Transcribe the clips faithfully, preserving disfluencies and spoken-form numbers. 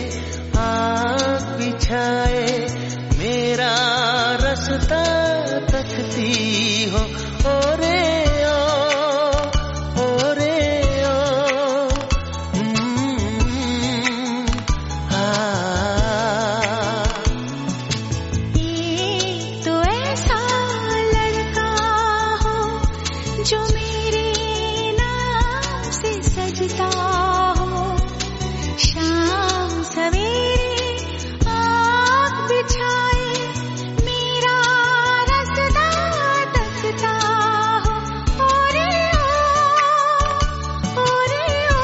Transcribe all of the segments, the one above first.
आँख बिछाए मेरा रास्ता तकती हो। ओरे ओ ओरे ओ हम्म, हाँ। एक तो ऐसा लड़का हो जो मेरे नाम से सजता हो, शाम सवेरे आँख बिछाए मेरा रास्ता तकता हो। ओरे ओ ओरे ओ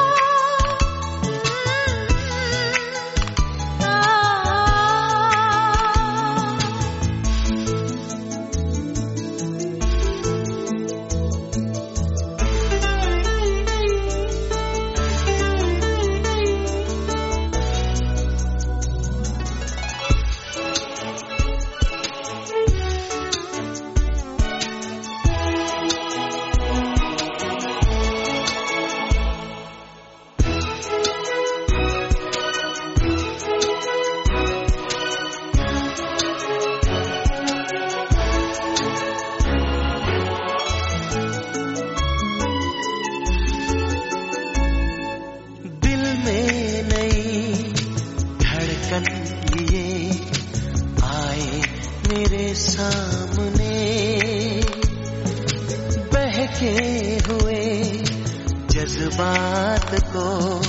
आ दिल में नई धड़कन लिए आए मेरे सामने, बहके हुए जज्बात को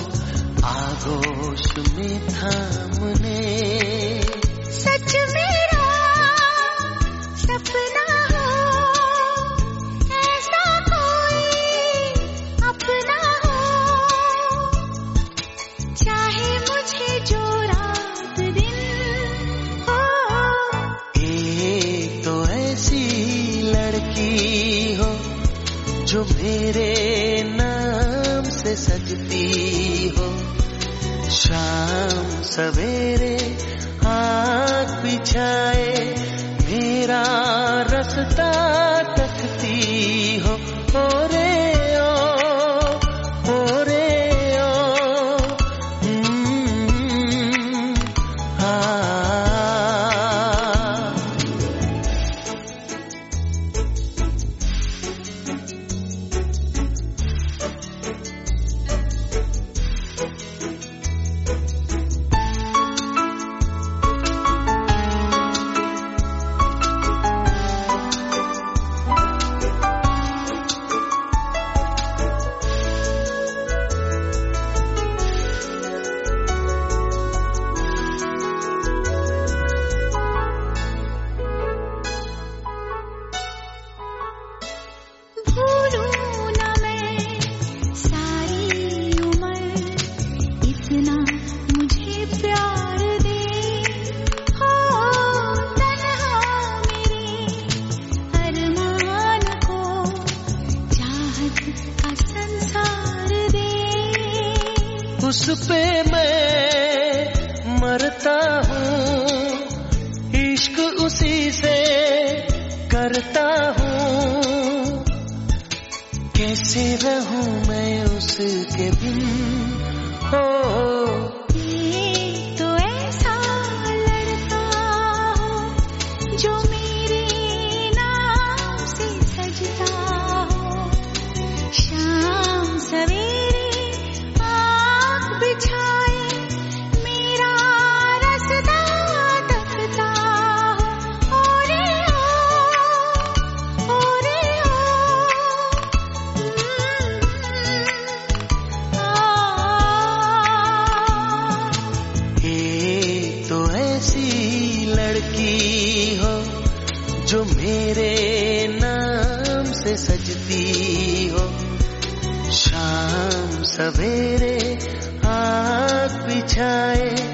आगोश में थामने। सच मेरा सपना हो, ऐसा कोई अपना हो, चाहे मुझे जो रात दिन हो। एक तो ऐसी लड़की हो जो मेरे नाम से सजती हो, शाम सवेरे आँख बिछाए मेरा रास्ता तकती हो। ओरे ओ ओरे ओ हम्म, हाँ। भूलूं ना मैं सारी उम्र, इतना मुझे प्यार दे हो। तन्हा मेरे अरमान को चाहत का संसार दे। उस पे मैं मरता हूँ, इश्क उसी से करता हूँ, कैसे रहूं मैं उसके बिन हो। एक तो ऐसा लड़का हो जो मेरे नाम से सजता हो, शाम सवेरे आँख बिछाए मेरा रास्ता तकता हो। ओरे ओ ओरे ओ एक तो ऐसी लड़की हो जो मेरे नाम से सजती हो, शाम सवेरे आँख बिछाए